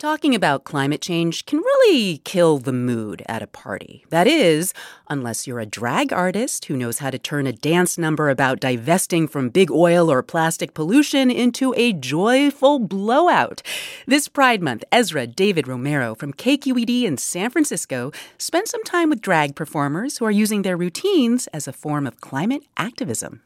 Talking about climate change can really kill the mood at a party. That is, unless you're a drag artist who knows how to turn a dance number about divesting from big oil or plastic pollution into a joyful blowout. This Pride Month, Ezra David Romero from KQED in San Francisco spent some time with drag performers who are using their routines as a form of climate activism.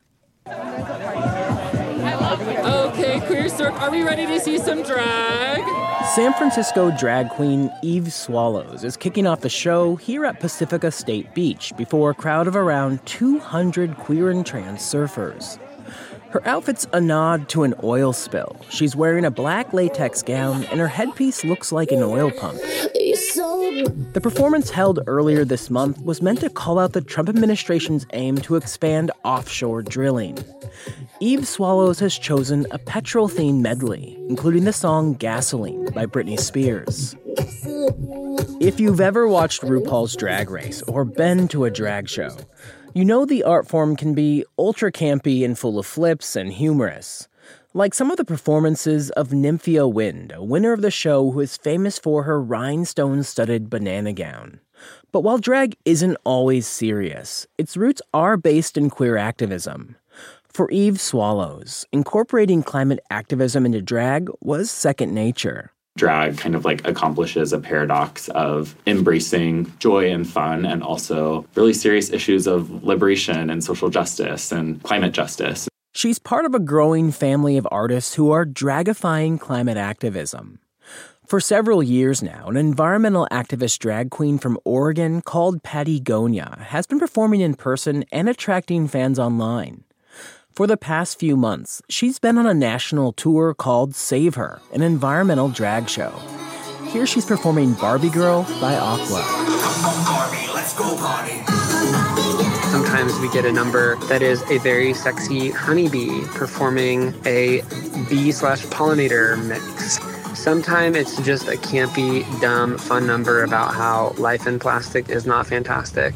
Okay, Queer Cirque, are we ready to see some drag? San Francisco drag queen Eve Swallows is kicking off the show here at Pacifica State Beach before a crowd of around 200 queer and trans surfers. Her outfit's a nod to an oil spill. She's wearing a black latex gown, and her headpiece looks like an oil pump. The performance held earlier this month was meant to call out the Trump administration's aim to expand offshore drilling. Eve Swallows has chosen a petrol-themed medley, including the song Gasoline by Britney Spears. If you've ever watched RuPaul's Drag Race or been to a drag show, you know the art form can be ultra campy and full of flips and humorous. Like some of the performances of Nymphia Wind, a winner of the show who is famous for her rhinestone-studded banana gown. But while drag isn't always serious, its roots are based in queer activism. For Eve Swallows, incorporating climate activism into drag was second nature. Drag kind of like accomplishes a paradox of embracing joy and fun and also really serious issues of liberation and social justice and climate justice. She's part of a growing family of artists who are dragifying climate activism. For several years now, an environmental activist drag queen from Oregon called Patagonia has been performing in person and attracting fans online. For the past few months, she's been on a national tour called Save Her, an environmental drag show. Here she's performing Barbie Girl by Aqua. Come on, Barbie, let's go party. Sometimes we get a number that is a very sexy honeybee performing a bee/pollinator mix. Sometimes it's just a campy, dumb, fun number about how life in plastic is not fantastic.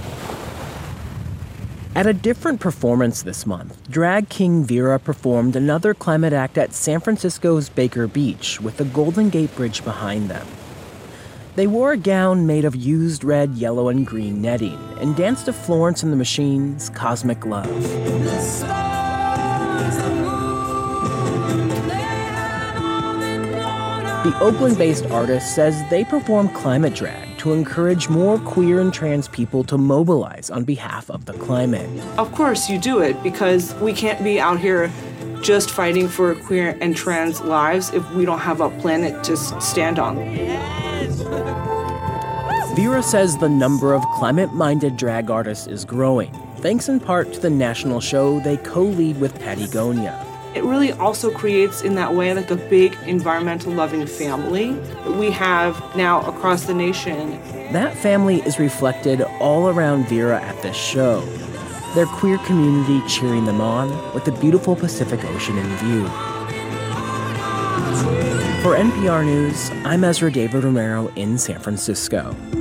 At a different performance this month, drag king Vera performed another climate act at San Francisco's Baker Beach with the Golden Gate Bridge behind them. They wore a gown made of used red, yellow, and green netting and danced to Florence and the Machine's Cosmic Love. The Oakland-based artist says they perform climate drag to encourage more queer and trans people to mobilize on behalf of the climate. Of course you do it, because we can't be out here just fighting for queer and trans lives if we don't have a planet to stand on. Vera says the number of climate-minded drag artists is growing, thanks in part to the national show they co-lead with Patagonia. It really also creates, in that way, like a big environmental loving family that we have now across the nation. That family is reflected all around Vera at this show. Their queer community cheering them on with the beautiful Pacific Ocean in view. For NPR News, I'm Ezra David Romero in San Francisco.